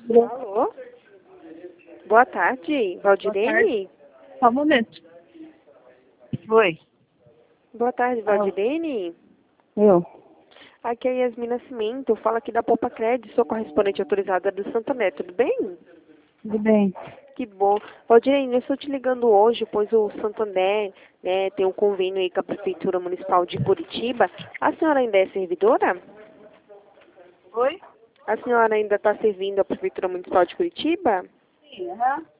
Alô? Boa tarde, Valdirene? Só um momento. Oi. Boa tarde, Valdirene? Eu. Aqui é a Yasmin Nascimento, fala aqui da Poupa Cred, sou correspondente autorizada do Santander, tudo bem? Tudo bem? Que bom. Valdirene, eu estou te ligando hoje, pois o Santander, tem um convênio aí com a Prefeitura Municipal de Curitiba. A senhora ainda é servidora? Oi? A senhora ainda está servindo a Prefeitura Municipal de Curitiba? Sim, aham.